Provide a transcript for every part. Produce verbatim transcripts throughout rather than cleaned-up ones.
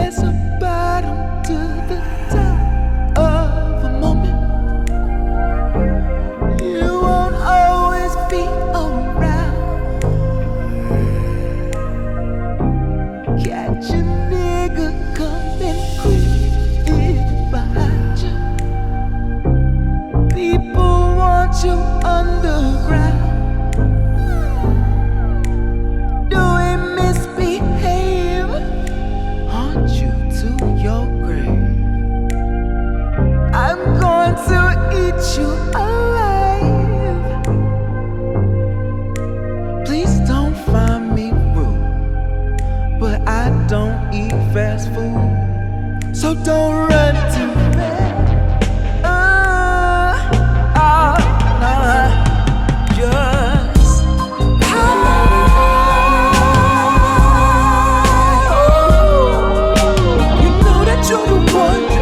There's a bottom to the top of a moment. You won't always be around. Catch a nigga coming quick behind you. People want you underground. You alive. Please don't find me rude, but I don't eat fast food, so don't run to me. Uh, oh, nah, just hide. Oh, you know that you're the one.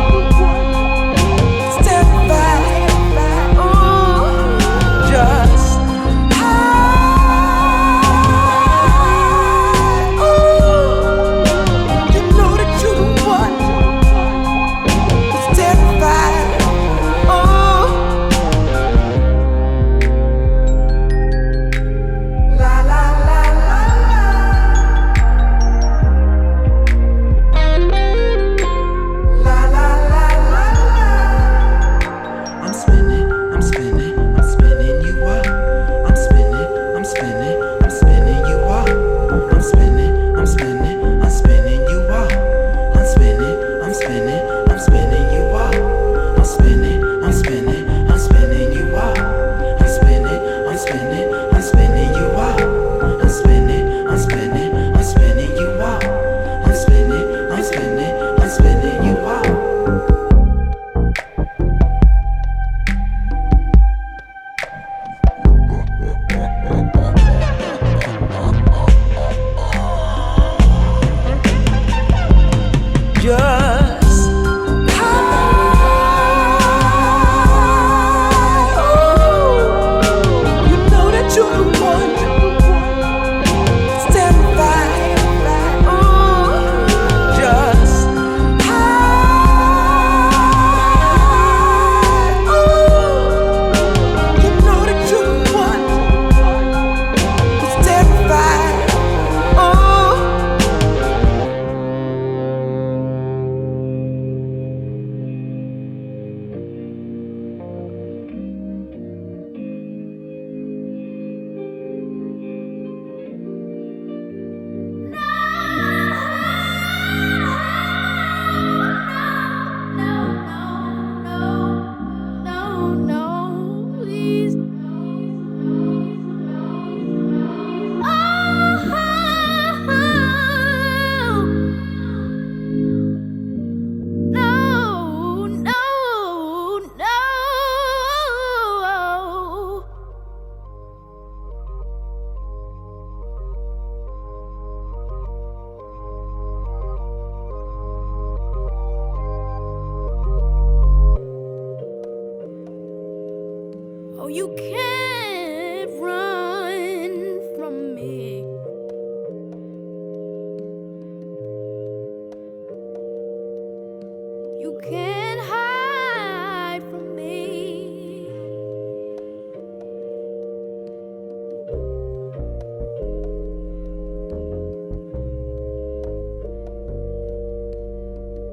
You can't run from me. You can't.